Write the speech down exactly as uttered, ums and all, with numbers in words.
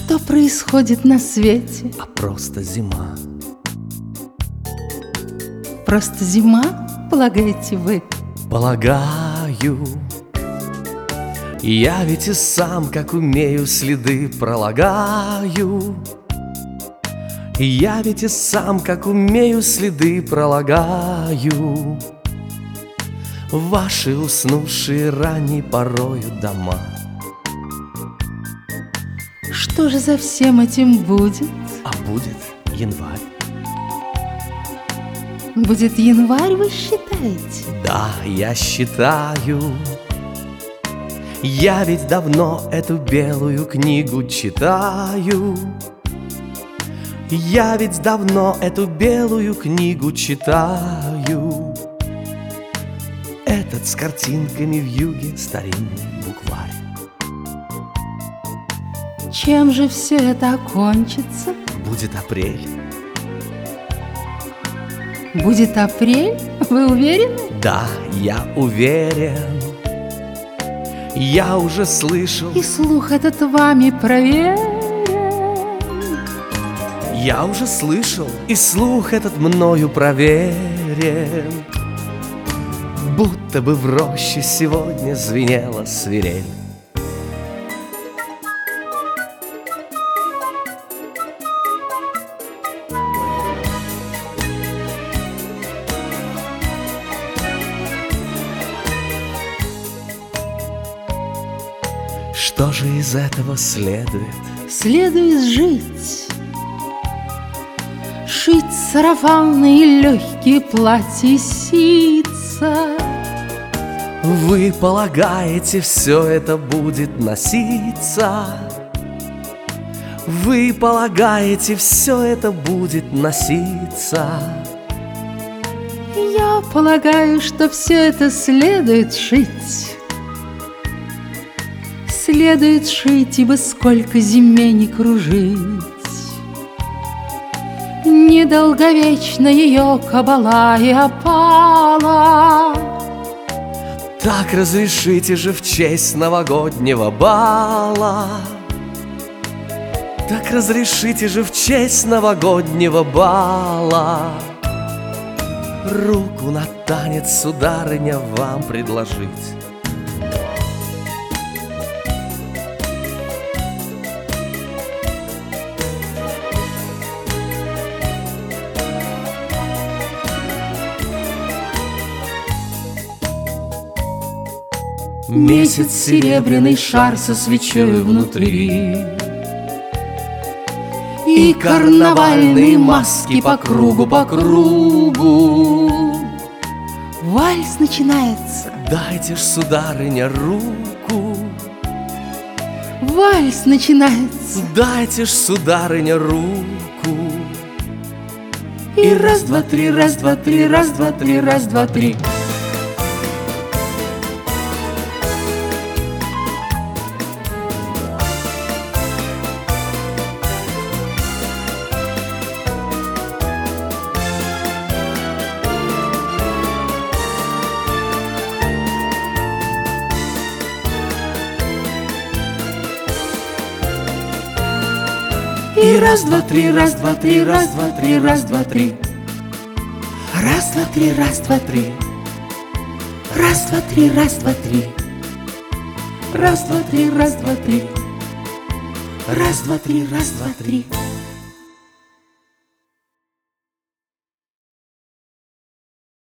Что происходит на свете? А просто зима. Просто зима, полагаете вы? Полагаю. Я ведь и сам, как умею, следы пролагаю. Я ведь и сам, как умею, следы пролагаю. Ваши уснувшие ранней порою дома. Что же за всем этим будет? А будет январь. Будет январь, вы считаете? Да, я считаю. Я ведь давно эту белую книгу читаю. Я ведь давно эту белую книгу читаю. Этот с картинками в юге старинный букварь. Чем же все это окончится? Будет апрель. Будет апрель? Вы уверены? Да, я уверен. Я уже слышал. И слух этот вами проверен. Я уже слышал, и слух этот мною проверен. Будто бы в роще сегодня звенела свирель. Что же из этого следует? Следует жить, шить сарафаны и легкие платья ситца. Вы полагаете, все это будет носиться? Вы полагаете, все это будет носиться? Я полагаю, что все это следует шить. Следует шить, ибо сколько зиме не кружить. Недолговечна ее кабала и опала. Так разрешите же в честь новогоднего бала. Так разрешите же в честь новогоднего бала руку на танец, сударыня, вам предложить. Месяц серебряный шар со свечой внутри, и карнавальные маски по кругу, по кругу. Вальс начинается. Дайте ж, сударыня, руку. Вальс начинается. Дайте ж, сударыня, руку. И раз, два, три, раз, два, три, раз, два, три, раз, два, три. И раз, два, три, раз, два, три, раз, два, три, раз, два, три. Раз, два, три, раз, два, три. Раз, два, три, раз, два, три. Раз, два, три, раз, два, три. Раз, два, три, раз, два, три.